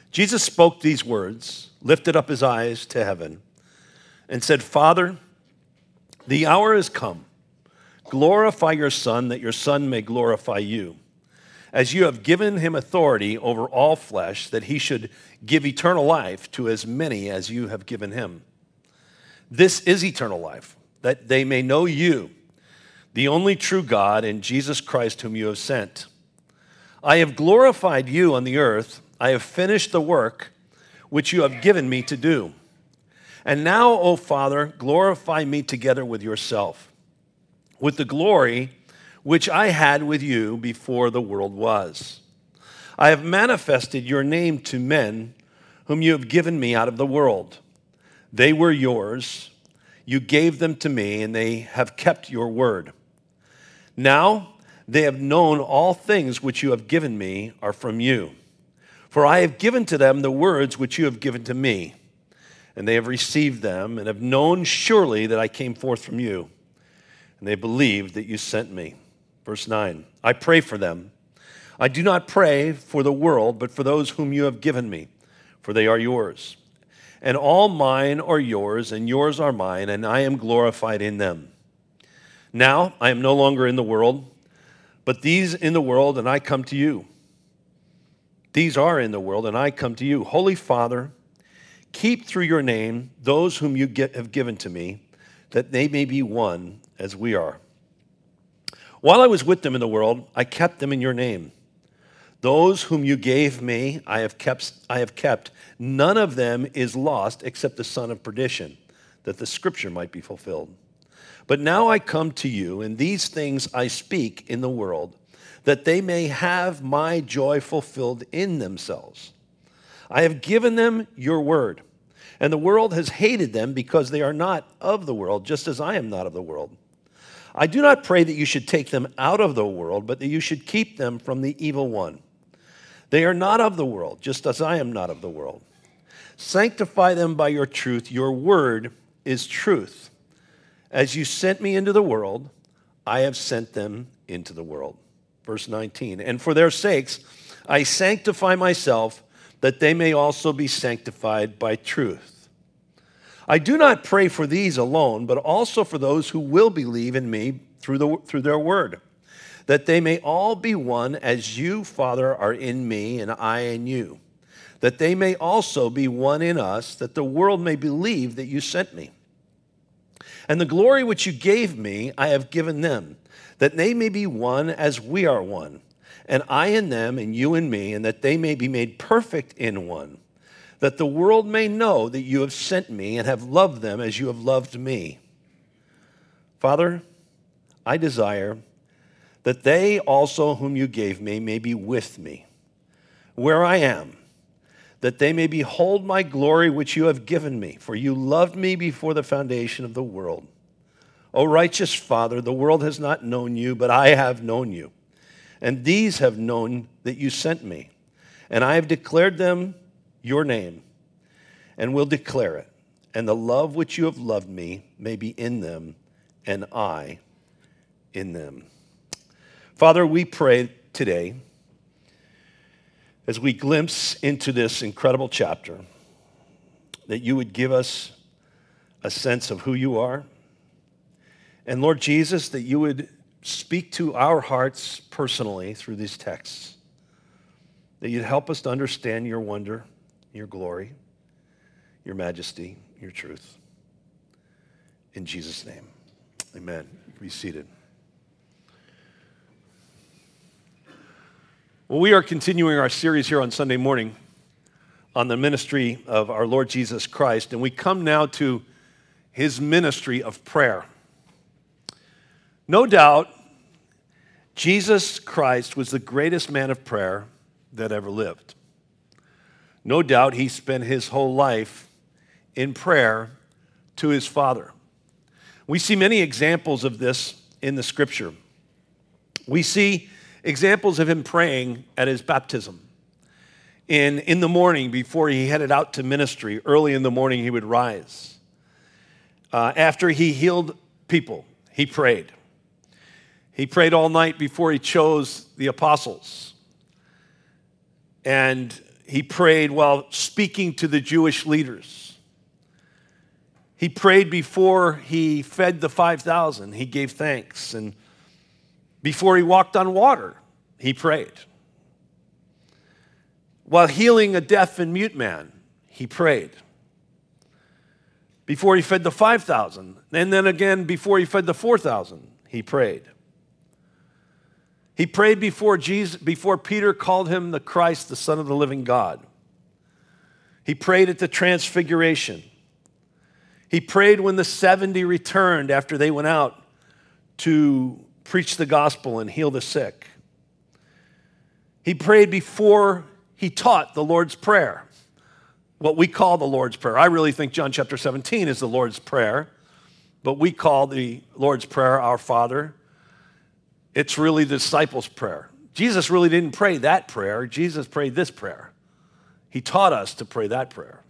Jesus spoke these words, lifted up his eyes to heaven, and said, Father, the hour has come. Glorify your Son, that your Son may glorify you, as you have given him authority over all flesh, that he should give eternal life to as many as you have given him. This is eternal life, that they may know you, the only true God, and Jesus Christ whom you have sent. I have glorified you on the earth. I have finished the work which you have given me to do. And now, O Father, glorify me together with yourself, with the glory which I had with you before the world was. I have manifested your name to men whom you have given me out of the world. They were yours. You gave them to me, and they have kept your word. Now they have known all things which you have given me are from you. For I have given to them the words which you have given to me, and they have received them and have known surely that I came forth from you, and they believed that you sent me. Verse 9, I pray for them. I do not pray for the world, but for those whom you have given me, for they are yours. And all mine are yours, and yours are mine, and I am glorified in them. Now I am no longer in the world, but these in the world, and I come to you. These are in the world, and I come to you. Holy Father, keep through your name those whom you have given to me, that they may be one as we are. While I was with them in the world, I kept them in your name. Those whom you gave me, I have kept. None of them is lost except the son of perdition, that the scripture might be fulfilled. But now I come to you, and these things I speak in the world, that they may have my joy fulfilled in themselves. I have given them your word, and the world has hated them because they are not of the world, just as I am not of the world. I do not pray that you should take them out of the world, but that you should keep them from the evil one. They are not of the world, just as I am not of the world. Sanctify them by your truth. Your word is truth. As you sent me into the world, I have sent them into the world. Verse 19, and for their sakes I sanctify myself, that they may also be sanctified by truth. I do not pray for these alone, but also for those who will believe in me through their word, that they may all be one as you, Father, are in me and I in you, that they may also be one in us, that the world may believe that you sent me. And the glory which you gave me, I have given them, that they may be one as we are one, and I in them and you in me, and that they may be made perfect in one, that the world may know that you have sent me and have loved them as you have loved me. Father, I desire that they also whom you gave me may be with me, where I am, that they may behold my glory which you have given me, for you loved me before the foundation of the world. O righteous Father, the world has not known you, but I have known you, and these have known that you sent me, and I have declared them your name, and will declare it, and the love which you have loved me may be in them, and I in them. Father, we pray today, as we glimpse into this incredible chapter, that you would give us a sense of who you are. And Lord Jesus, that you would speak to our hearts personally through these texts, that you'd help us to understand your wonder, your glory, your majesty, your truth. In Jesus' name, amen. Be seated. Well, we are continuing our series here on Sunday morning on the ministry of our Lord Jesus Christ, and we come now to his ministry of prayer. No doubt, Jesus Christ was the greatest man of prayer that ever lived. No doubt he spent his whole life in prayer to his Father. We see many examples of this in the Scripture. We see examples of him praying at his baptism. In the morning, before he headed out to ministry, early in the morning he would rise. After he healed people, he prayed. He prayed all night before he chose the apostles. And He prayed while speaking to the Jewish leaders. He prayed before he fed the 5,000. He gave thanks. And before he walked on water, he prayed. While healing a deaf and mute man, he prayed. Before he fed the 5,000, and then again before he fed the 4,000, he prayed. He prayed before Peter called him the Christ, the Son of the living God. He prayed at the transfiguration. He prayed when the 70 returned after they went out to preach the gospel and heal the sick. He prayed before he taught the Lord's Prayer, what we call the Lord's Prayer. I really think John chapter 17 is the Lord's Prayer, but we call the Lord's Prayer our Father. It's really the disciples' prayer. Jesus really didn't pray that prayer. Jesus prayed this prayer. He taught us to pray that prayer.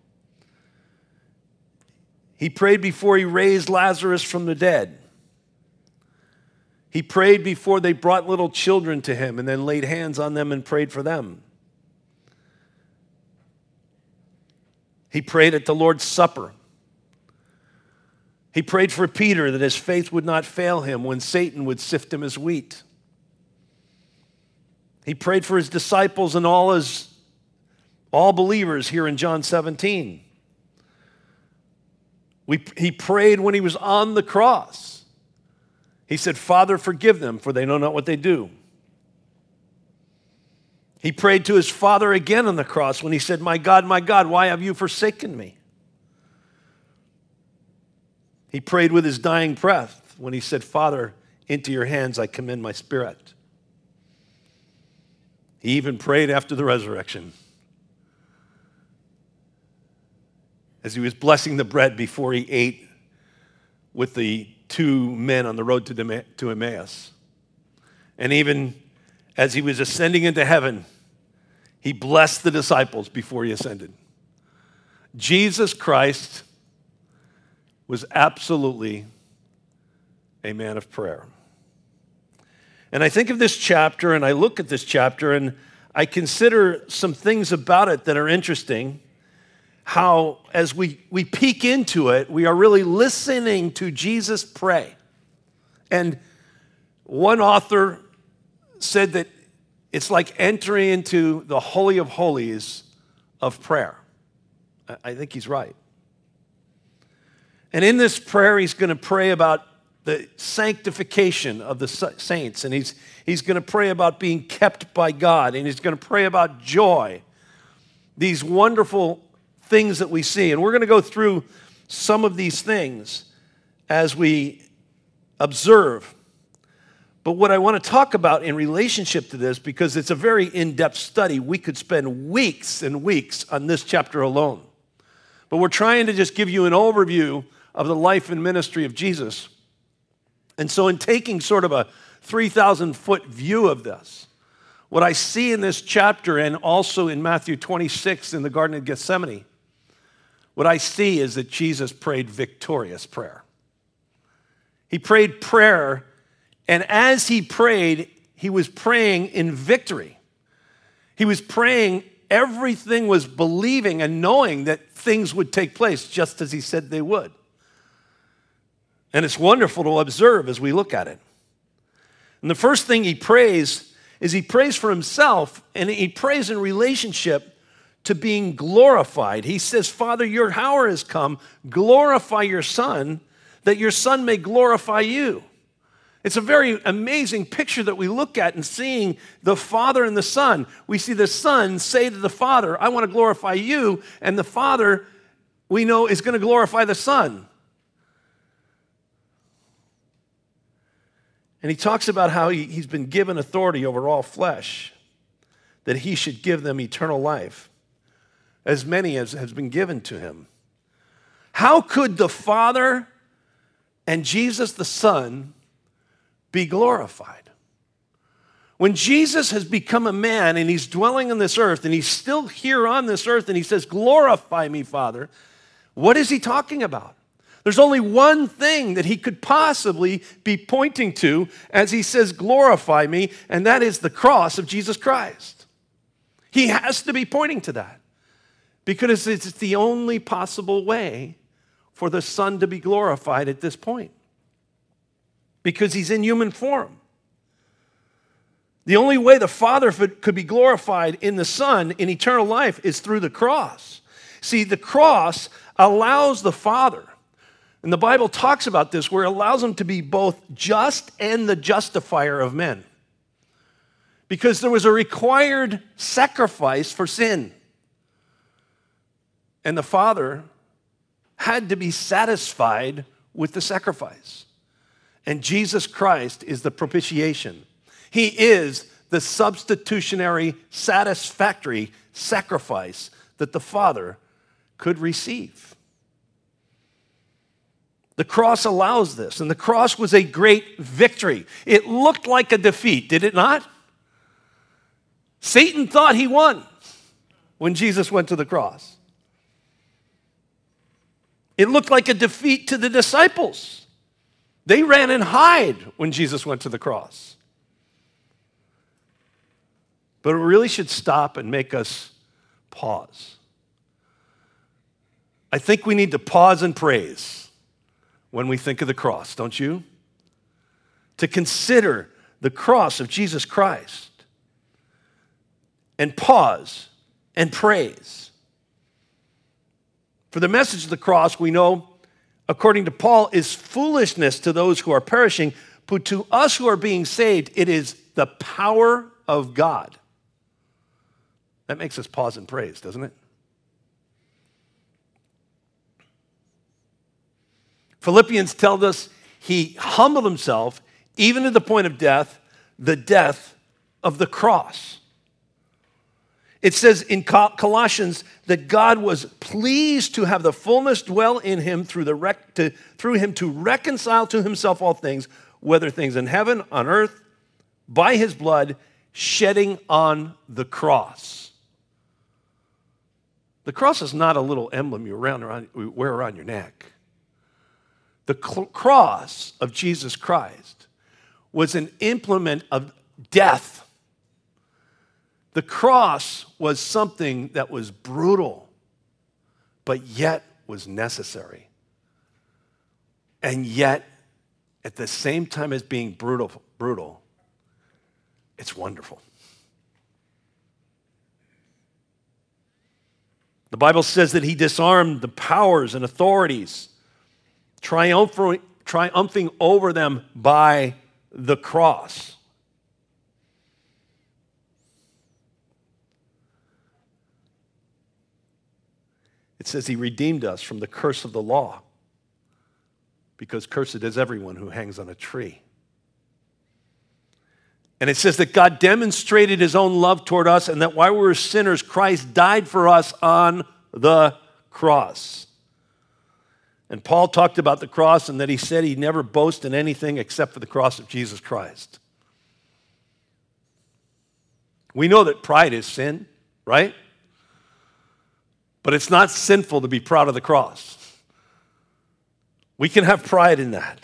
He prayed before he raised Lazarus from the dead. He prayed before they brought little children to him and then laid hands on them and prayed for them. He prayed at the Lord's Supper. He prayed for Peter that his faith would not fail him when Satan would sift him as wheat. He prayed for his disciples and all believers here in John 17. He prayed when he was on the cross. He said, Father, forgive them, for they know not what they do. He prayed to his Father again on the cross when he said, my God, why have you forsaken me? He prayed with his dying breath when he said, Father, into your hands I commend my spirit. He even prayed after the resurrection, as he was blessing the bread before he ate with the two men on the road to Emmaus. And even as he was ascending into heaven, he blessed the disciples before he ascended. Jesus Christ was absolutely a man of prayer. And I think of this chapter, and I look at this chapter, and I consider some things about it that are interesting. How, as we peek into it, we are really listening to Jesus pray. And one author said that it's like entering into the Holy of Holies of prayer. I think he's right. And in this prayer, he's going to pray about the sanctification of the saints, and he's going to pray about being kept by God, and he's going to pray about joy. These wonderful things that we see. And we're going to go through some of these things as we observe. But what I want to talk about in relationship to this, because it's a very in-depth study, we could spend weeks and weeks on this chapter alone. But we're trying to just give you an overview of the life and ministry of Jesus. And so in taking sort of a 3,000-foot view of this, what I see in this chapter and also in Matthew 26 in the Garden of Gethsemane, what I see is that Jesus prayed victorious prayer. He prayed prayer, and as he prayed, he was praying in victory. He was praying, everything was believing and knowing that things would take place just as he said they would. And it's wonderful to observe as we look at it. And the first thing he prays is he prays for himself, and he prays in relationship to being glorified. He says, Father, your hour has come. Glorify your Son, that your Son may glorify you. It's a very amazing picture that we look at in seeing the Father and the Son. We see the Son say to the Father, I want to glorify you, and the Father, we know, is going to glorify the Son. And he talks about how he's been given authority over all flesh, that he should give them eternal life, as many as has been given to him. How could the Father and Jesus the Son be glorified? When Jesus has become a man and he's dwelling on this earth and he's still here on this earth and he says, glorify me, Father, what is he talking about? There's only one thing that he could possibly be pointing to as he says, glorify me, and that is the cross of Jesus Christ. He has to be pointing to that because it's the only possible way for the Son to be glorified at this point because he's in human form. The only way the Father could be glorified in the Son in eternal life is through the cross. See, the cross allows the Father, and the Bible talks about this, where it allows him to be both just and the justifier of men. Because there was a required sacrifice for sin. And the Father had to be satisfied with the sacrifice. And Jesus Christ is the propitiation. He is the substitutionary, satisfactory sacrifice that the Father could receive. The cross allows this, and the cross was a great victory. It looked like a defeat, did it not? Satan thought he won when Jesus went to the cross. It looked like a defeat to the disciples. They ran and hid when Jesus went to the cross. But it really should stop and make us pause. I think we need to pause and praise when we think of the cross, don't you? To consider the cross of Jesus Christ and pause and praise. For the message of the cross, we know, according to Paul, is foolishness to those who are perishing, but to us who are being saved, it is the power of God. That makes us pause and praise, doesn't it? Philippians tells us he humbled himself even to the point of death, the death of the cross. It says in Colossians that God was pleased to have the fullness dwell in him through him to reconcile to himself all things, whether things in heaven, on earth, by his blood shedding on the cross. The cross is not a little emblem you wear around your neck. The cross of Jesus Christ was an implement of death. The cross was something that was brutal, but yet was necessary. And yet, at the same time as being brutal, it's wonderful. The Bible says that he disarmed the powers and authorities, triumphing over them by the cross. It says he redeemed us from the curse of the law, because cursed is everyone who hangs on a tree. And it says that God demonstrated his own love toward us, and that while we were sinners, Christ died for us on the cross. And Paul talked about the cross and that he said he'd never boast in anything except for the cross of Jesus Christ. We know that pride is sin, right? But it's not sinful to be proud of the cross. We can have pride in that.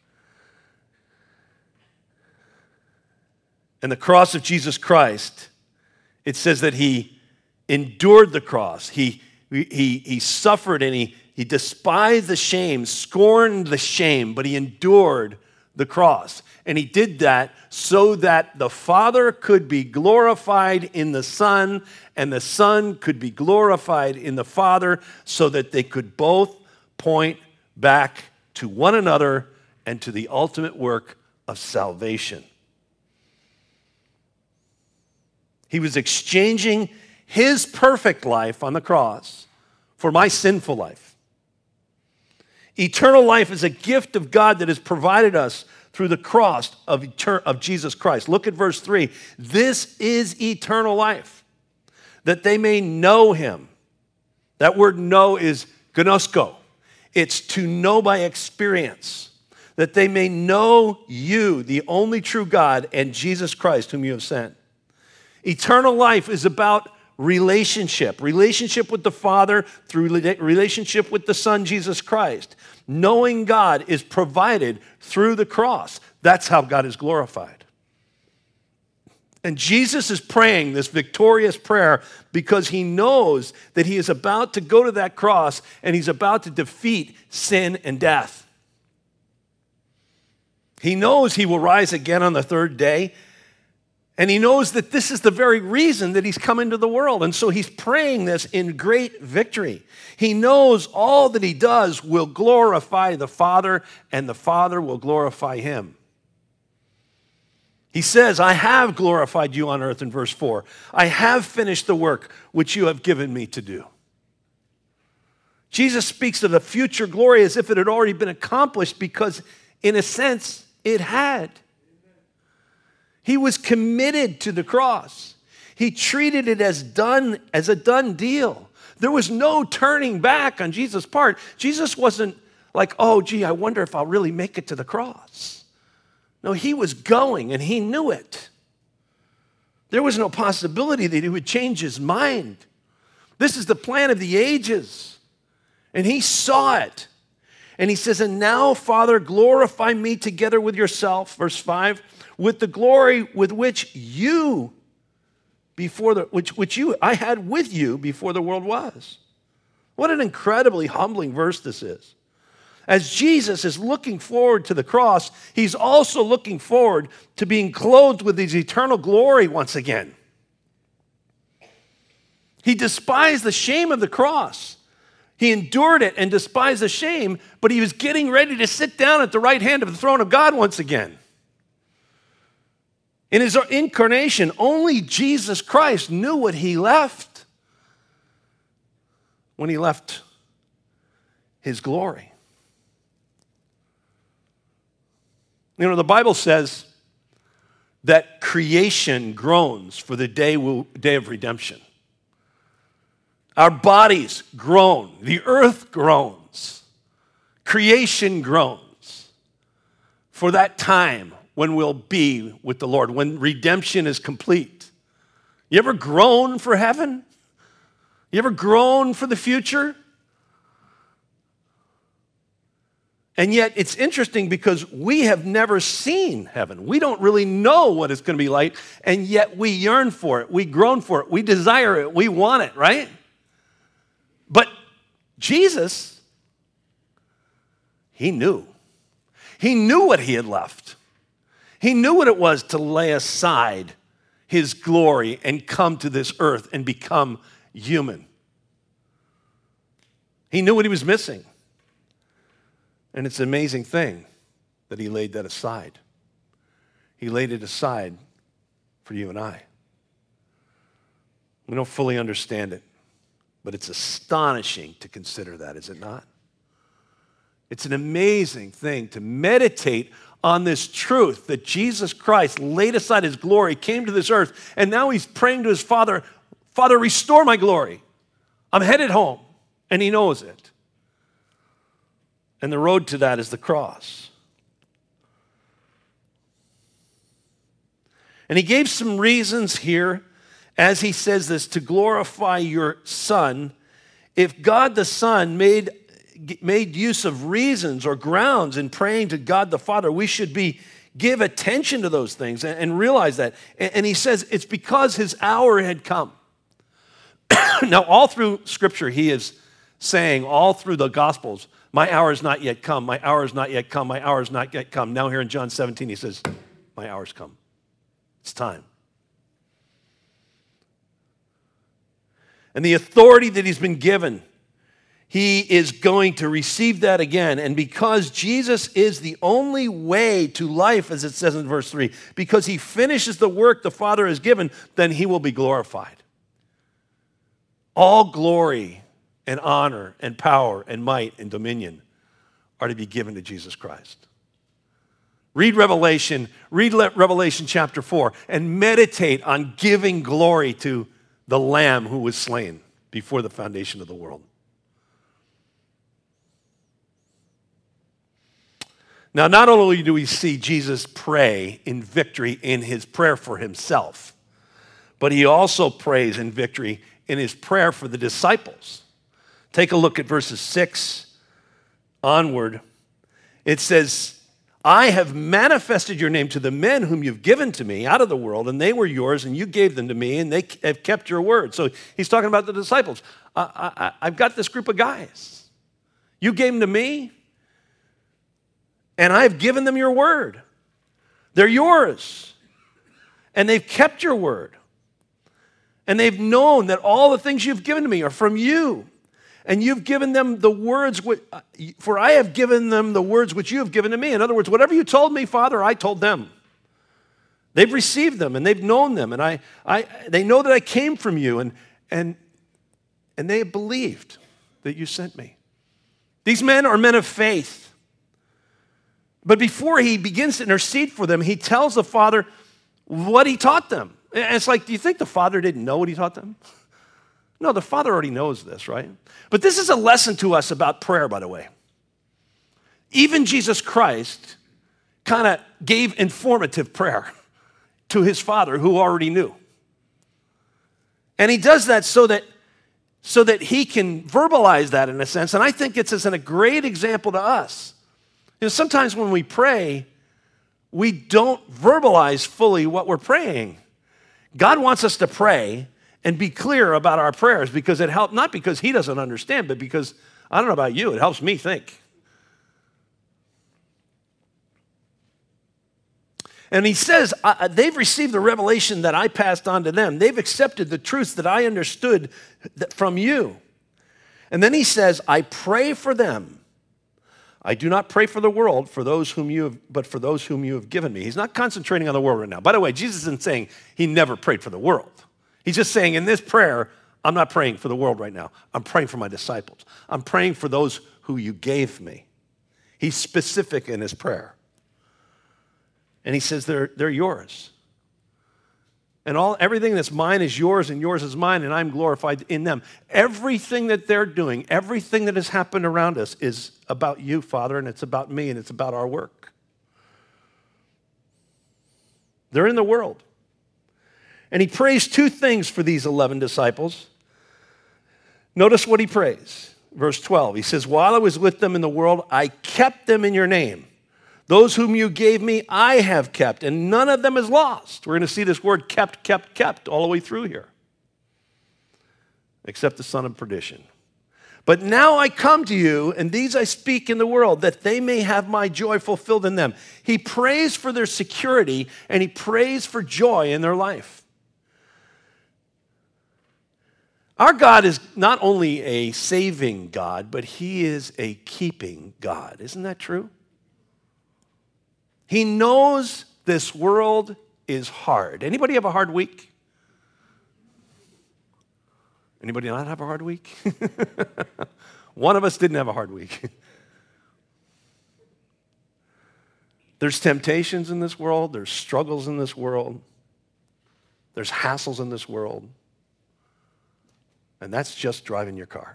And the cross of Jesus Christ, it says that he endured the cross. He suffered and he despised the shame, scorned the shame, but he endured the cross. And he did that so that the Father could be glorified in the Son, and the Son could be glorified in the Father, so that they could both point back to one another and to the ultimate work of salvation. He was exchanging his perfect life on the cross for my sinful life. Eternal life is a gift of God that is provided us through the cross of Jesus Christ. Look at verse 3. This is eternal life, that they may know him. That word know is gnosko. It's to know by experience, that they may know you, the only true God, and Jesus Christ, whom you have sent. Eternal life is about relationship with the Father through relationship with the Son, Jesus Christ. Knowing God is provided through the cross. That's how God is glorified. And Jesus is praying this victorious prayer because he knows that he is about to go to that cross and he's about to defeat sin and death. He knows he will rise again on the third day, and he knows that this is the very reason that he's come into the world. And so he's praying this in great victory. He knows all that he does will glorify the Father, and the Father will glorify him. He says, I have glorified you on earth in verse 4. I have finished the work which you have given me to do. Jesus speaks of the future glory as if it had already been accomplished because, in a sense, it had. He was committed to the cross. He treated it as a done deal. There was no turning back on Jesus' part. Jesus wasn't like, oh, gee, I wonder if I'll really make it to the cross. No, he was going, and he knew it. There was no possibility that he would change his mind. This is the plan of the ages, and he saw it. And he says, and now, Father, glorify me together with yourself, verse 5, with the glory with which you, I had with you before the world was. What an incredibly humbling verse this is. As Jesus is looking forward to the cross, he's also looking forward to being clothed with his eternal glory once again. He despised the shame of the cross. He endured it and despised the shame, but he was getting ready to sit down at the right hand of the throne of God once again. In his incarnation, only Jesus Christ knew what he left when he left his glory. You know, the Bible says that creation groans for the day of redemption. Our bodies groan. The earth groans. Creation groans for that time when we'll be with the Lord, when redemption is complete. You ever groan for heaven? You ever groan for the future? And yet it's interesting because we have never seen heaven. We don't really know what it's going to be like, and yet we yearn for it. We groan for it. We desire it. We want it, right? But Jesus, he knew. He knew what he had left. He knew what it was to lay aside his glory and come to this earth and become human. He knew what he was missing. And it's an amazing thing that he laid that aside. He laid it aside for you and I. We don't fully understand it, but it's astonishing to consider that, is it not? It's an amazing thing to meditate on this truth that Jesus Christ laid aside his glory, came to this earth, and now he's praying to his Father, Father, restore my glory. I'm headed home, and he knows it. And the road to that is the cross. And he gave some reasons here as he says this, to glorify your Son. If God the Son made use of reasons or grounds in praying to God the Father, we should give attention to those things and realize that. And he says it's because his hour had come. Now, all through Scripture, he is saying, all through the Gospels, my hour is not yet come, my hour is not yet come, my hour is not yet come. Now here in John 17, he says, my hour's come. It's time. And the authority that he's been given, he is going to receive that again. And because Jesus is the only way to life, as it says in verse 3, because he finishes the work the Father has given, then he will be glorified. All glory and honor and power and might and dominion are to be given to Jesus Christ. Read Revelation chapter 4 and meditate on giving glory to the Lamb who was slain before the foundation of the world. Now, not only do we see Jesus pray in victory in his prayer for himself, but he also prays in victory in his prayer for the disciples. Take a look at verses 6 onward. It says, I have manifested your name to the men whom you've given to me out of the world, and they were yours, and you gave them to me, and they have kept your word. So he's talking about the disciples. I've got this group of guys. You gave them to me, and I've given them your word. They're yours, and they've kept your word. And they've known that all the things you've given to me are from you. And you've given them the words, for I have given them the words which you have given to me. In other words, whatever you told me, Father, I told them. They've received them, and they've known them, and they know that I came from you, and they have believed that you sent me. These men are men of faith. But before he begins to intercede for them, he tells the Father what he taught them. And it's like, do you think the Father didn't know what he taught them? No, the Father already knows this, right? But this is a lesson to us about prayer, by the way. Even Jesus Christ kind of gave informative prayer to his Father who already knew. And he does that so that he can verbalize that in a sense. And I think it's a great example to us. You know, sometimes when we pray, we don't verbalize fully what we're praying. God wants us to pray and be clear about our prayers because it helps, not because he doesn't understand, but because, I don't know about you, it helps me think. And he says, they've received the revelation that I passed on to them. They've accepted the truths that I understood from you. And then he says, I pray for them. I do not pray for the world, but for those whom you have given me. He's not concentrating on the world right now. By the way, Jesus isn't saying he never prayed for the world. He's just saying in this prayer, I'm not praying for the world right now. I'm praying for my disciples. I'm praying for those who you gave me. He's specific in his prayer. And he says they're yours. And everything that's mine is yours, and yours is mine, and I'm glorified in them. Everything that they're doing, everything that has happened around us is about you, Father, and it's about me, and it's about our work. They're in the world. And he prays two things for these 11 disciples. Notice what he prays. Verse 12, he says, while I was with them in the world, I kept them in your name. Those whom you gave me, I have kept, and none of them is lost. We're going to see this word kept all the way through here, except the son of perdition. But now I come to you, and these I speak in the world, that they may have my joy fulfilled in them. He prays for their security, and he prays for joy in their life. Our God is not only a saving God, but he is a keeping God. Isn't that true? He knows this world is hard. Anybody have a hard week? Anybody not have a hard week? One of us didn't have a hard week. There's temptations in this world. There's struggles in this world. There's hassles in this world. And that's just driving your car.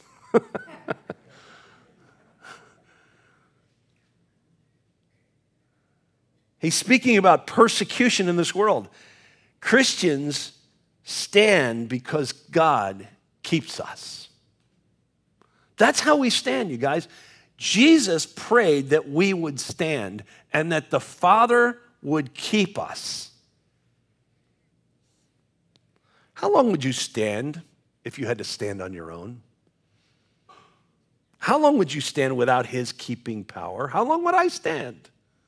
He's speaking about persecution in this world. Christians stand because God keeps us. That's how we stand, you guys. Jesus prayed that we would stand and that the Father would keep us. How long would you stand if you had to stand on your own? How long would you stand without his keeping power? How long would I stand?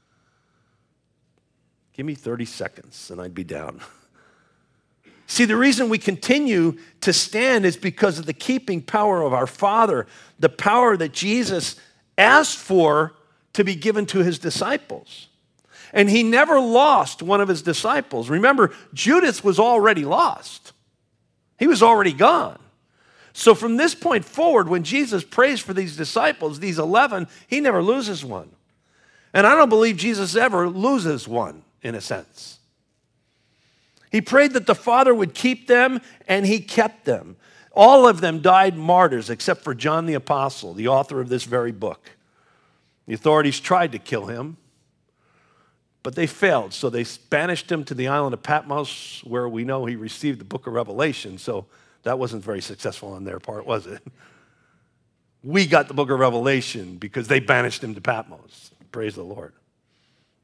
Give me 30 seconds and I'd be down. See, the reason we continue to stand is because of the keeping power of our Father, the power that Jesus asked for to be given to his disciples. And he never lost one of his disciples. Remember, Judas was already lost. He was already gone. So from this point forward, when Jesus prays for these disciples, these 11, he never loses one. And I don't believe Jesus ever loses one, in a sense. He prayed that the Father would keep them, and he kept them. All of them died martyrs, except for John the Apostle, the author of this very book. The authorities tried to kill him, but they failed. So they banished him to the island of Patmos, where we know he received the book of Revelation. So that wasn't very successful on their part, was it? We got the book of Revelation because they banished him to Patmos. Praise the Lord.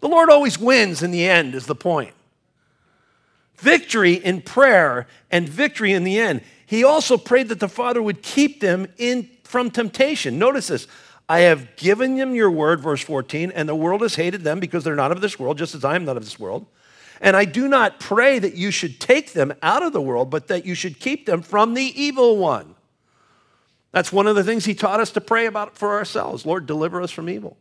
The Lord always wins in the end is the point. Victory in prayer and victory in the end. He also prayed that the Father would keep them from temptation. Notice this. I have given them your word, verse 14, and the world has hated them because they're not of this world, just as I am not of this world. And I do not pray that you should take them out of the world, but that you should keep them from the evil one. That's one of the things he taught us to pray about for ourselves. Lord, deliver us from evil.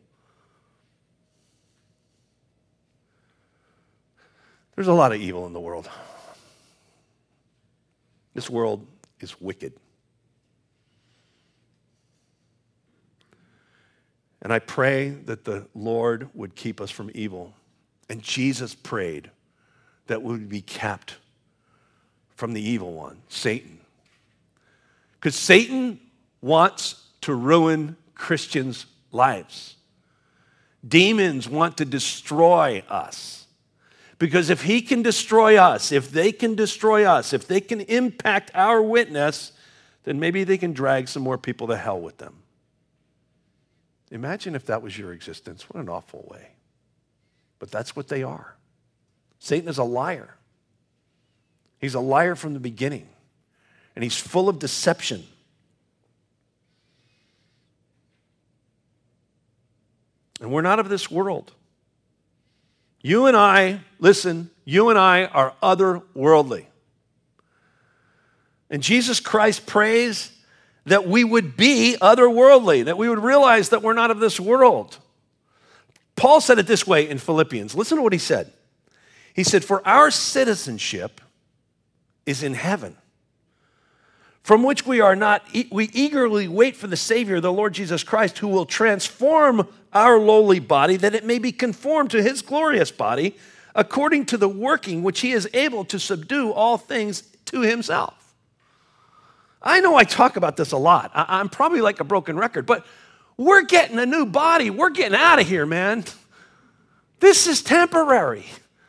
There's a lot of evil in the world. This world is wicked. And I pray that the Lord would keep us from evil. And Jesus prayed that we would be kept from the evil one, Satan. Because Satan wants to ruin Christians' lives. Demons want to destroy us. Because if he can destroy us, if they can destroy us, if they can impact our witness, then maybe they can drag some more people to hell with them. Imagine if that was your existence. What an awful way. But that's what they are. Satan is a liar. He's a liar from the beginning. And he's full of deception. And we're not of this world. You and I, listen, you and I are otherworldly. And Jesus Christ prays that we would be otherworldly, that we would realize that we're not of this world. Paul said it this way in Philippians. Listen to what he said. He said, for our citizenship is in heaven, from which we eagerly wait for the Savior, the Lord Jesus Christ, who will transform our lowly body, that it may be conformed to his glorious body, according to the working which he is able to subdue all things to himself. I know I talk about this a lot. I'm probably like a broken record, but we're getting a new body. We're getting out of here, man. This is temporary.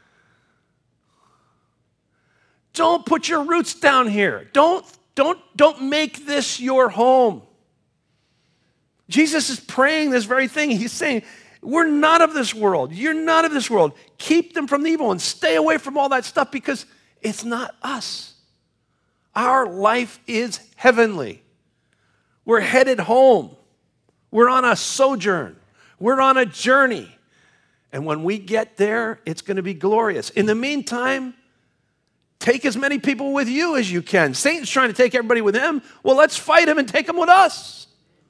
Don't put your roots down here. Don't make this your home. Jesus is praying this very thing. He's saying, we're not of this world. You're not of this world. Keep them from the evil and stay away from all that stuff because it's not us. Our life is heavenly. We're headed home. We're on a sojourn. We're on a journey. And when we get there, it's going to be glorious. In the meantime, take as many people with you as you can. Satan's trying to take everybody with him. Well, let's fight him and take him with us.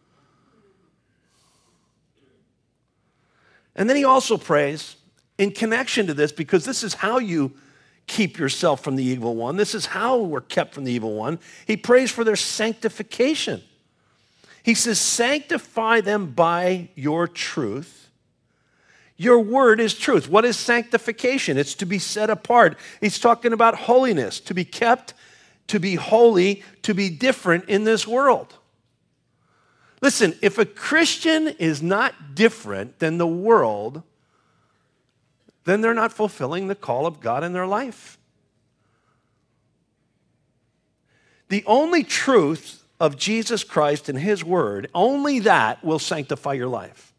And then he also prays in connection to this, because this is how you keep yourself from the evil one. This is how we're kept from the evil one. He prays for their sanctification. He says, sanctify them by your truth. Your word is truth. What is sanctification? It's to be set apart. He's talking about holiness, to be kept, to be holy, to be different in this world. Listen, if a Christian is not different than the world, then they're not fulfilling the call of God in their life. The only truth of Jesus Christ and his word, only that will sanctify your life.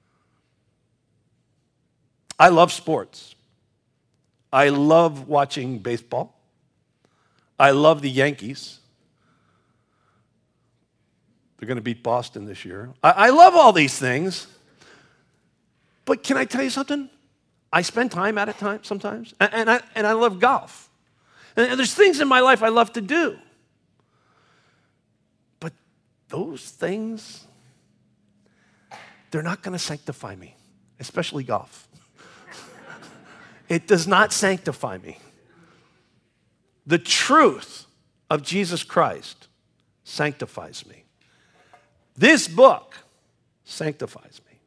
I love sports. I love watching baseball. I love the Yankees. They're going to beat Boston this year. I love all these things. But can I tell you something? I spend time at it sometimes, and I love golf. And there's things in my life I love to do. But those things, they're not going to sanctify me, especially golf. It does not sanctify me. The truth of Jesus Christ sanctifies me. This book sanctifies me.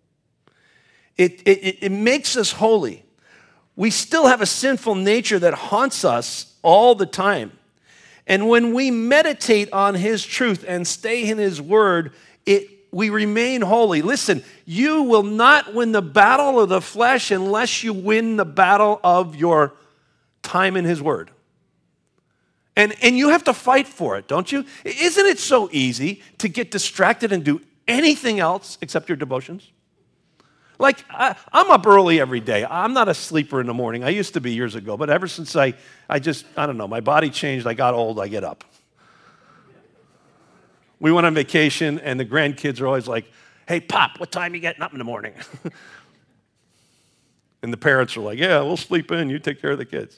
It makes us holy. We still have a sinful nature that haunts us all the time. And when we meditate on his truth and stay in his word, we remain holy. Listen, you will not win the battle of the flesh unless you win the battle of your time in his word. And you have to fight for it, don't you? Isn't it so easy to get distracted and do anything else except your devotions? Like, I'm up early every day. I'm not a sleeper in the morning. I used to be years ago, but ever since I don't know, my body changed, I got old, I get up. We went on vacation, and the grandkids are always like, hey, Pop, what time you getting up in the morning? And the parents are like, yeah, we'll sleep in, you take care of the kids.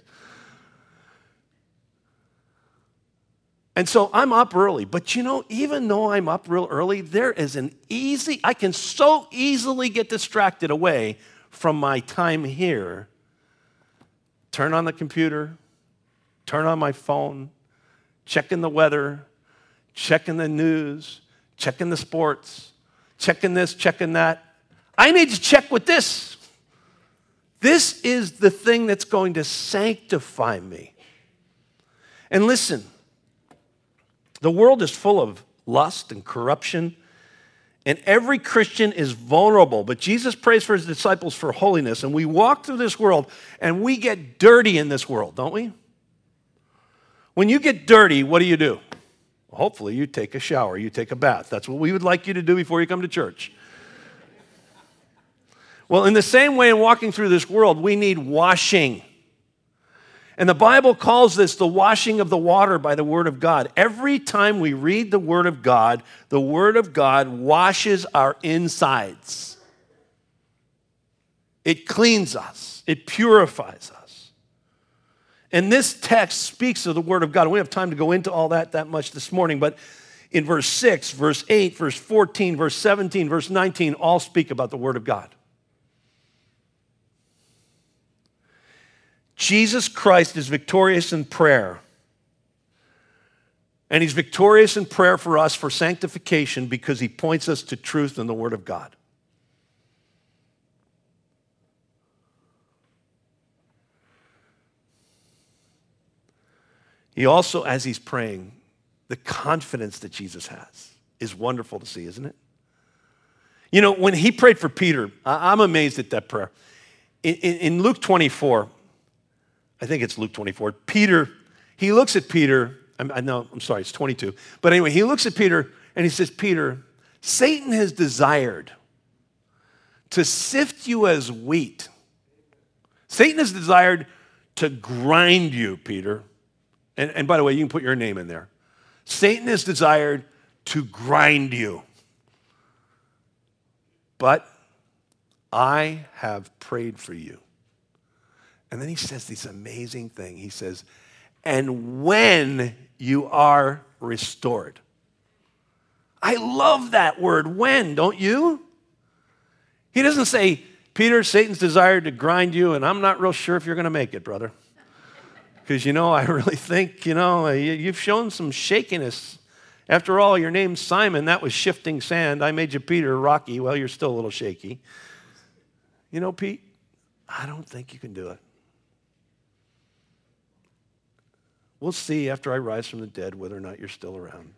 And so I'm up early. But even though I'm up real early, there is I can so easily get distracted away from my time here. Turn on the computer, turn on my phone, checking the weather, checking the news, checking the sports, checking this, checking that. I need to check with this. This is the thing that's going to sanctify me. And listen, the world is full of lust and corruption, and every Christian is vulnerable. But Jesus prays for his disciples for holiness, and we walk through this world, and we get dirty in this world, don't we? When you get dirty, what do? Well, hopefully you take a shower, you take a bath. That's what we would like you to do before you come to church. Well, in the same way in walking through this world, we need washing. And the Bible calls this the washing of the water by the Word of God. Every time we read the Word of God washes our insides. It cleans us. It purifies us. And this text speaks of the Word of God. We don't have time to go into all that much this morning, but in verse 6, verse 8, verse 14, verse 17, verse 19, all speak about the Word of God. Jesus Christ is victorious in prayer. And he's victorious in prayer for us for sanctification because he points us to truth in the Word of God. He also, as he's praying, the confidence that Jesus has is wonderful to see, isn't it? When he prayed for Peter, I'm amazed at that prayer. In Luke 24, I think it's Luke 24. He looks at Peter. I'm sorry, it's 22. But anyway, he looks at Peter and he says, Peter, Satan has desired to sift you as wheat. Satan has desired to grind you, Peter. And by the way, you can put your name in there. Satan has desired to grind you. But I have prayed for you. And then he says this amazing thing. He says, and when you are restored. I love that word, when, don't you? He doesn't say, Peter, Satan's desired to grind you, and I'm not real sure if you're going to make it, brother. Because, I really think, you've shown some shakiness. After all, your name's Simon. That was shifting sand. I made you Peter, Rocky. Well, you're still a little shaky. Pete, I don't think you can do it. We'll see after I rise from the dead whether or not you're still around.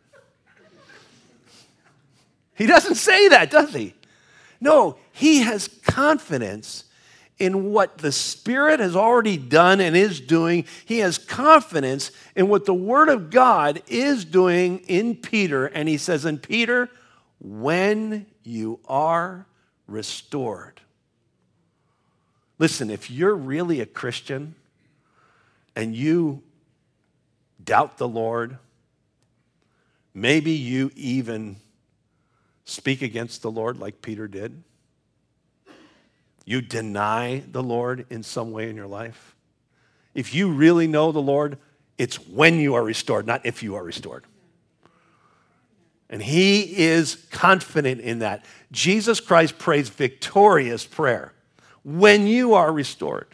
He doesn't say that, does he? No, he has confidence in what the Spirit has already done and is doing. He has confidence in what the Word of God is doing in Peter. And he says, and Peter, when you are restored. Listen, if you're really a Christian and you doubt the Lord, maybe you even speak against the Lord like Peter did. You deny the Lord in some way in your life. If you really know the Lord, it's when you are restored, not if you are restored. And he is confident in that. Jesus Christ prays victorious prayer when you are restored.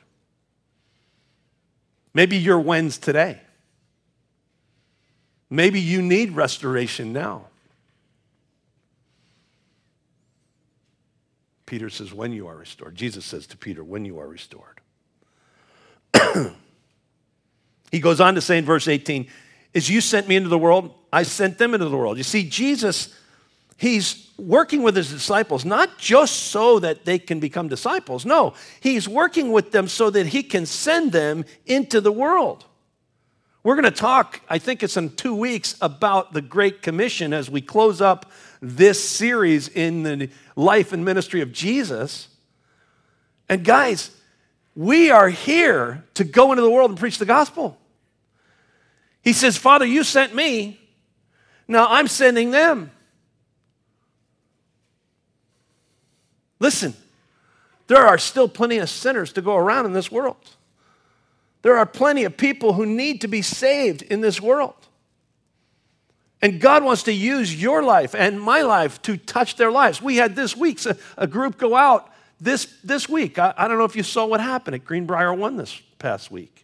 Maybe your when's today. Maybe you need restoration now. Peter says, when you are restored. Jesus says to Peter, when you are restored. He goes on to say in verse 18, as you sent me into the world, I sent them into the world. You see, Jesus, he's working with his disciples, not just so that they can become disciples. No, he's working with them so that he can send them into the world. We're going to talk, I think it's in 2 weeks, about the Great Commission as we close up this series in the life and ministry of Jesus. And guys, we are here to go into the world and preach the gospel. He says, Father, you sent me. Now I'm sending them. Listen, there are still plenty of sinners to go around in this world. There are plenty of people who need to be saved in this world. And God wants to use your life and my life to touch their lives. We had this week a group go out this week. I don't know if you saw what happened at Greenbrier 1 this past week.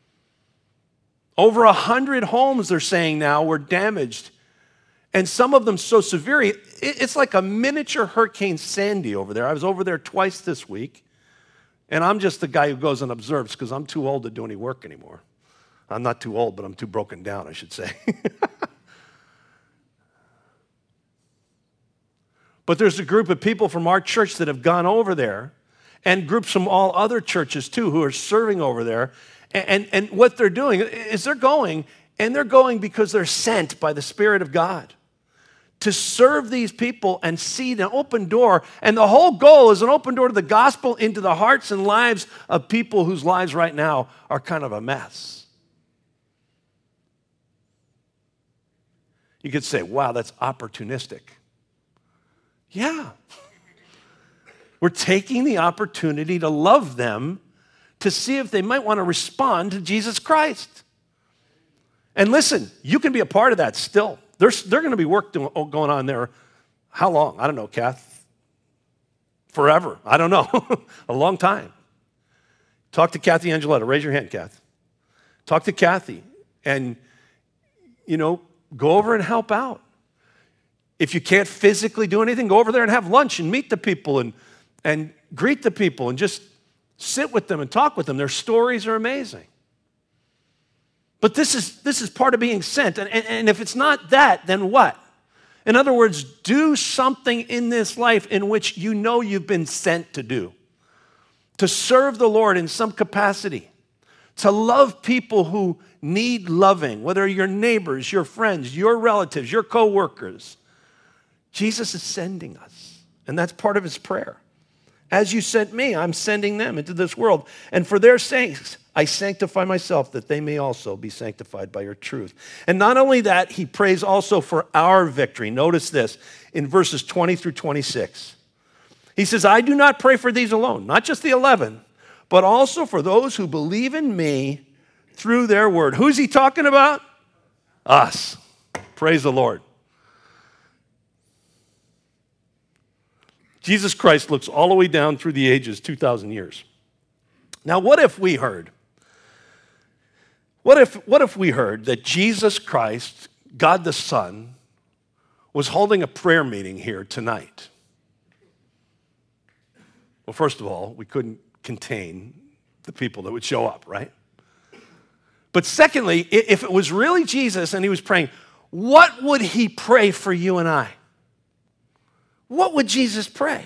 Over 100 homes, they're saying now, were damaged. And some of them so severe, it's like a miniature Hurricane Sandy over there. I was over there twice this week. And I'm just the guy who goes and observes because I'm too old to do any work anymore. I'm not too old, but I'm too broken down, I should say. But there's a group of people from our church that have gone over there, and groups from all other churches too who are serving over there. And what they're doing is they're going because they're sent by the Spirit of God to serve these people and see an open door. And the whole goal is an open door to the gospel into the hearts and lives of people whose lives right now are kind of a mess. You could say, wow, that's opportunistic. Yeah. We're taking the opportunity to love them to see if they might want to respond to Jesus Christ. And listen, you can be a part of that still. There's going to be work going on there. How long? I don't know, Kath. Forever. I don't know. A long time. Talk to Kathy Angeletta. Raise your hand, Kath. Talk to Kathy and, go over and help out. If you can't physically do anything, go over there and have lunch and meet the people and greet the people and just sit with them and talk with them. Their stories are amazing. But this is part of being sent. And if it's not that, then what? In other words, do something in this life in which you know you've been sent to do. To serve the Lord in some capacity. To love people who need loving, whether your neighbors, your friends, your relatives, your co-workers. Jesus is sending us. And that's part of his prayer. As you sent me, I'm sending them into this world. And for their sakes, I sanctify myself that they may also be sanctified by your truth. And not only that, he prays also for our victory. Notice this in verses 20 through 26. He says, I do not pray for these alone, not just the 11, but also for those who believe in me through their word. Who's he talking about? Us. Praise the Lord. Jesus Christ looks all the way down through the ages, 2,000 years. Now, what if we heard that Jesus Christ, God the Son, was holding a prayer meeting here tonight? Well, first of all, we couldn't contain the people that would show up, right? But secondly, if it was really Jesus and he was praying, what would he pray for you and I? What would Jesus pray?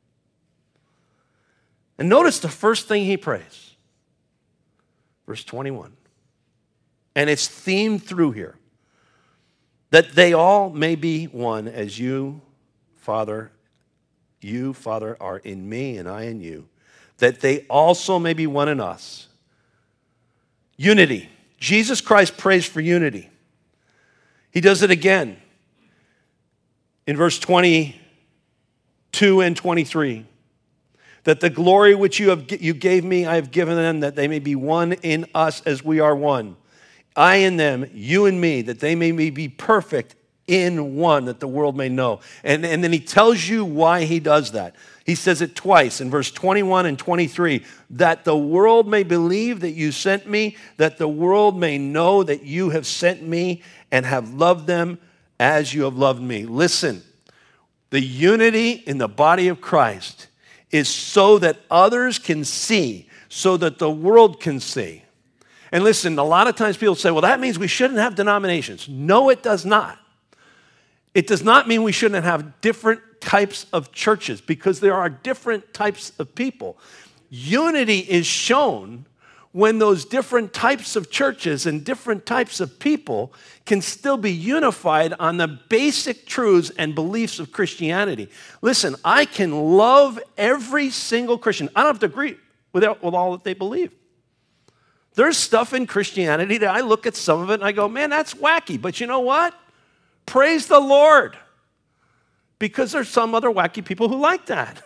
And notice the first thing he prays. Verse 21. And it's themed through here. That they all may be one as you, Father, are in me and I in you. That they also may be one in us. Unity. Jesus Christ prays for unity. He does it again in verse 22 and 23. That the glory which you gave me, I have given them, that they may be one in us as we are one. I in them, you and me, that they may be perfect in one, that the world may know. And then he tells you why he does that. He says it twice in verse 21 and 23, that the world may believe that you sent me, that the world may know that you have sent me and have loved them as you have loved me. Listen, the unity in the body of Christ is so that others can see, so that the world can see. And listen, a lot of times people say, well, that means we shouldn't have denominations. No, it does not. It does not mean we shouldn't have different types of churches, because there are different types of people. Unity is shown when those different types of churches and different types of people can still be unified on the basic truths and beliefs of Christianity. Listen, I can love every single Christian. I don't have to agree with all that they believe. There's stuff in Christianity that I look at some of it and I go, man, that's wacky. But you know what? Praise the Lord. Because there's some other wacky people who like that.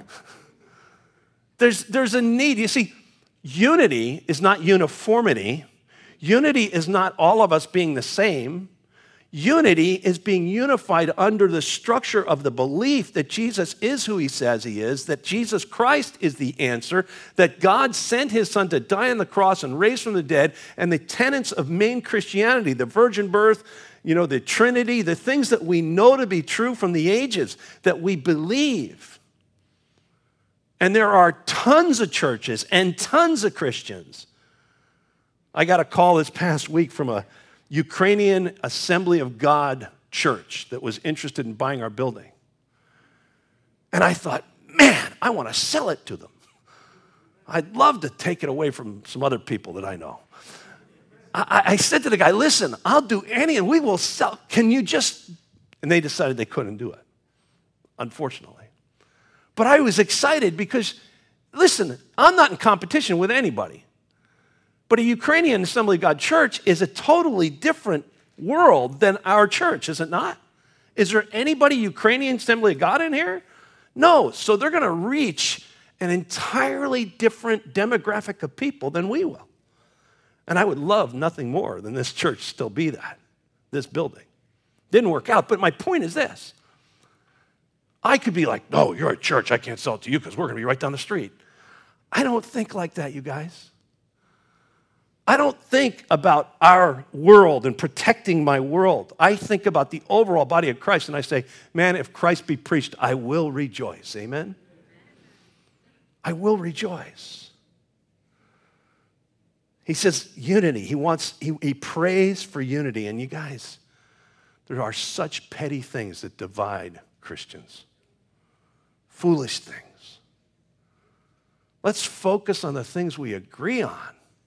There's a need. You see, unity is not uniformity. Unity is not all of us being the same. Unity is being unified under the structure of the belief that Jesus is who he says he is, that Jesus Christ is the answer, that God sent his son to die on the cross and raise from the dead, and the tenets of main Christianity, the virgin birth, the Trinity, the things that we know to be true from the ages, that we believe. And there are tons of churches and tons of Christians. I got a call this past week from a Ukrainian Assembly of God church that was interested in buying our building. And I thought, man, I want to sell it to them. I'd love to take it away from some other people that I know. I said to the guy, listen, I'll do any and we will sell. Can you just... And they decided they couldn't do it, unfortunately. But I was excited because, listen, I'm not in competition with anybody. But a Ukrainian Assembly of God church is a totally different world than our church, is it not? Is there anybody Ukrainian Assembly of God in here? No. So they're going to reach an entirely different demographic of people than we will. And I would love nothing more than this church still be that, this building. Didn't work out, but my point is this. I could be like, no, you're a church, I can't sell it to you because we're going to be right down the street. I don't think like that, you guys. I don't think about our world and protecting my world. I think about the overall body of Christ, and I say, man, if Christ be preached, I will rejoice. Amen? I will rejoice. He says unity. He prays for unity. And you guys, there are such petty things that divide Christians. Foolish things. Let's focus on the things we agree on.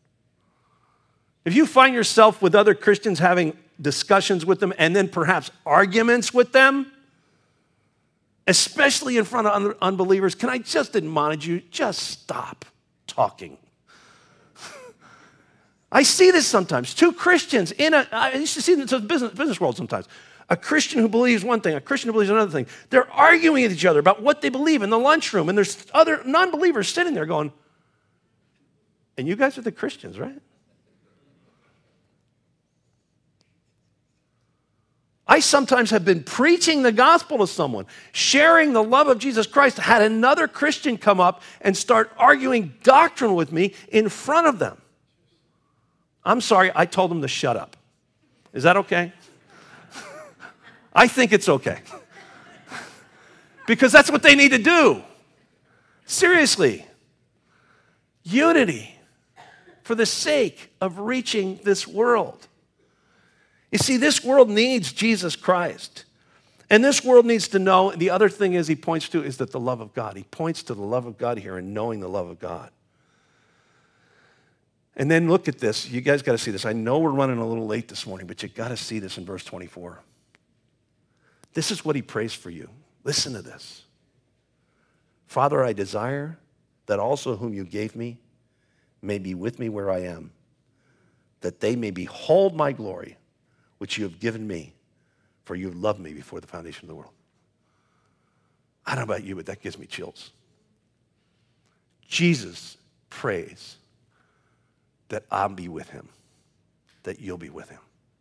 If you find yourself with other Christians having discussions with them and then perhaps arguments with them, especially in front of unbelievers, can I just admonish you, just stop talking. I see this sometimes. Two Christians I used to see this in the business world sometimes. A Christian who believes one thing, a Christian who believes another thing. They're arguing with each other about what they believe in the lunchroom, and there's other non-believers sitting there going, and you guys are the Christians, right? I sometimes have been preaching the gospel to someone, sharing the love of Jesus Christ, had another Christian come up and start arguing doctrine with me in front of them. I'm sorry, I told them to shut up. Is that okay? I think it's okay. Because that's what they need to do. Seriously. Unity for the sake of reaching this world. You see, this world needs Jesus Christ. And this world needs to know, and the other thing is he points to is that the love of God. He points to the love of God here and knowing the love of God. And then look at this. You guys got to see this. I know we're running a little late this morning, but you got to see this in verse 24. This is what he prays for you. Listen to this. Father, I desire that also whom you gave me may be with me where I am, that they may behold my glory, which you have given me, for you have loved me before the foundation of the world. I don't know about you, but that gives me chills. Jesus prays that I'll be with him, that you'll be with him.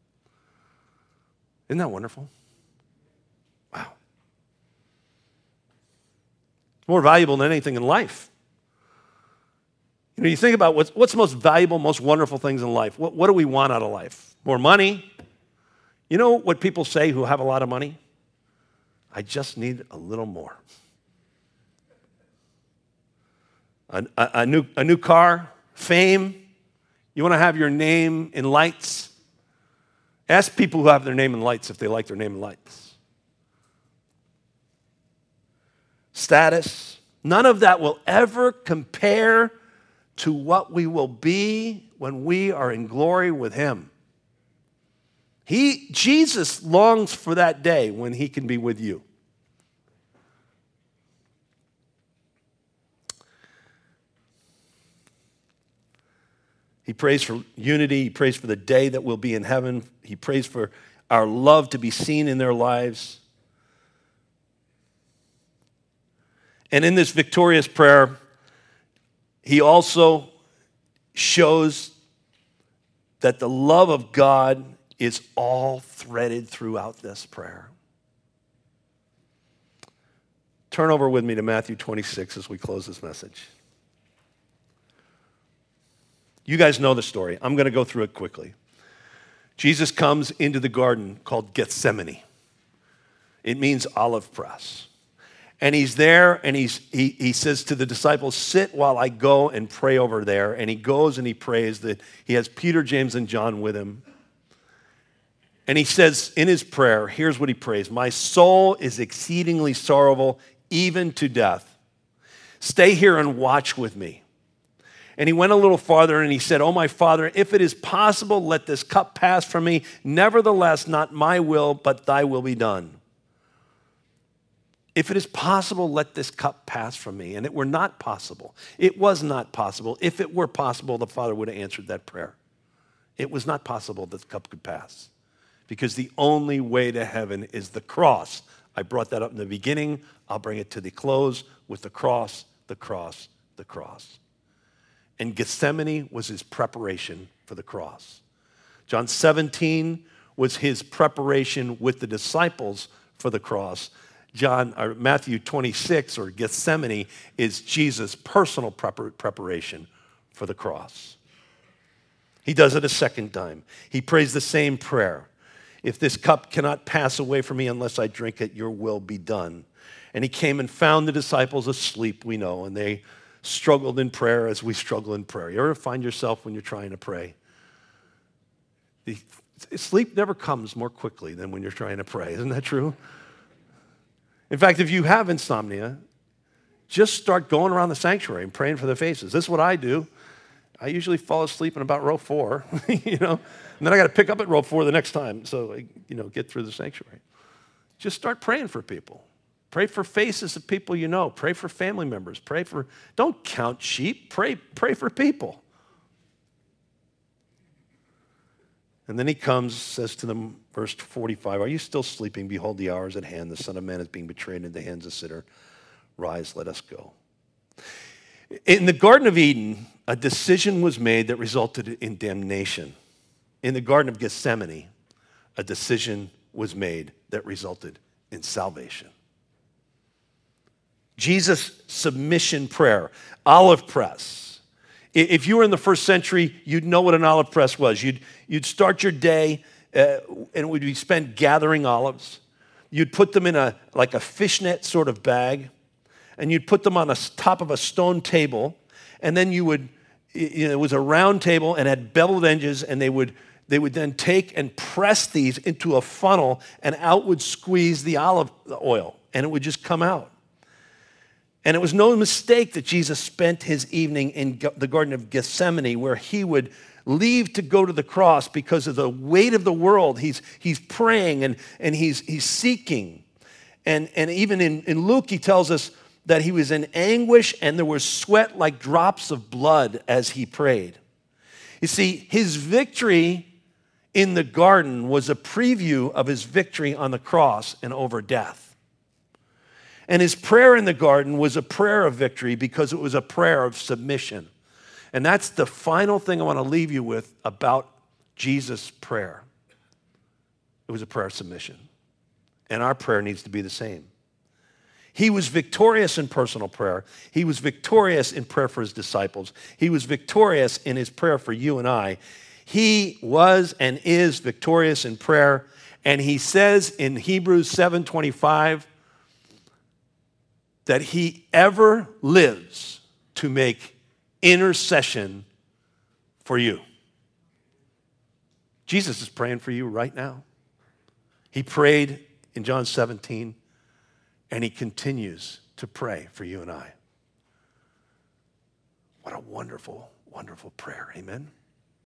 Isn't that wonderful? Wow. It's more valuable than anything in life. You think about what's the most valuable, most wonderful things in life. What do we want out of life? More money? You know what people say who have a lot of money? I just need a little more. A new car, fame. You want to have your name in lights? Ask people who have their name in lights if they like their name in lights. Status. None of that will ever compare to what we will be when we are in glory with him. Jesus longs for that day when he can be with you. He prays for unity. He prays for the day that we'll be in heaven. He prays for our love to be seen in their lives. And in this victorious prayer, he also shows that the love of God is all threaded throughout this prayer. Turn over with me to Matthew 26 as we close this message. You guys know the story. I'm going to go through it quickly. Jesus comes into the garden called Gethsemane. It means olive press. And he's there, and he says to the disciples, sit while I go and pray over there. And he goes and he prays. That he has Peter, James, and John with him. And he says in his prayer, here's what he prays. My soul is exceedingly sorrowful, even to death. Stay here and watch with me. And he went a little farther and he said, oh, my Father, if it is possible, let this cup pass from me. Nevertheless, not my will, but thy will be done. If it is possible, let this cup pass from me. And it were not possible. It was not possible. If it were possible, the Father would have answered that prayer. It was not possible that the cup could pass. Because the only way to heaven is the cross. I brought that up in the beginning. I'll bring it to the close with the cross, the cross, the cross. And Gethsemane was his preparation for the cross. John 17 was his preparation with the disciples for the cross. Matthew 26, or Gethsemane, is Jesus' personal preparation for the cross. He does it a second time. He prays the same prayer. If this cup cannot pass away from me unless I drink it, your will be done. And he came and found the disciples asleep, we know, and they struggled in prayer as we struggle in prayer. You ever find yourself when you're trying to pray? Sleep never comes more quickly than when you're trying to pray. Isn't that true? In fact, if you have insomnia, just start going around the sanctuary and praying for the faces. This is what I do. I usually fall asleep in about row 4, and then I got to pick up at row 4 the next time, so I, get through the sanctuary. Just start praying for people. Pray for faces of people you know. Pray for family members. Don't count sheep. Pray for people. And then he comes, says to them, verse 45, are you still sleeping? Behold, the hour is at hand. The Son of Man is being betrayed into the hands of sinner. Rise, let us go. In the Garden of Eden, a decision was made that resulted in damnation. In the Garden of Gethsemane, a decision was made that resulted in salvation. Jesus' submission prayer, olive press. If you were in the first century, you'd know what an olive press was. You'd start your day, and it would be spent gathering olives. You'd put them in a fishnet sort of bag, and you'd put them on the top of a stone table, and then it was a round table and had beveled edges, and they would then take and press these into a funnel, and out would squeeze the olive oil, and it would just come out. And it was no mistake that Jesus spent his evening in the Garden of Gethsemane, where he would leave to go to the cross because of the weight of the world. He's praying and he's seeking. And even in Luke, he tells us that he was in anguish and there was sweat like drops of blood as he prayed. You see, his victory in the garden was a preview of his victory on the cross and over death. And his prayer in the garden was a prayer of victory because it was a prayer of submission. And that's the final thing I want to leave you with about Jesus' prayer. It was a prayer of submission. And our prayer needs to be the same. He was victorious in personal prayer. He was victorious in prayer for his disciples. He was victorious in his prayer for you and I. He was and is victorious in prayer. And he says in Hebrews 7:25, that he ever lives to make intercession for you. Jesus is praying for you right now. He prayed in John 17, and he continues to pray for you and I. What a wonderful, wonderful prayer. Amen.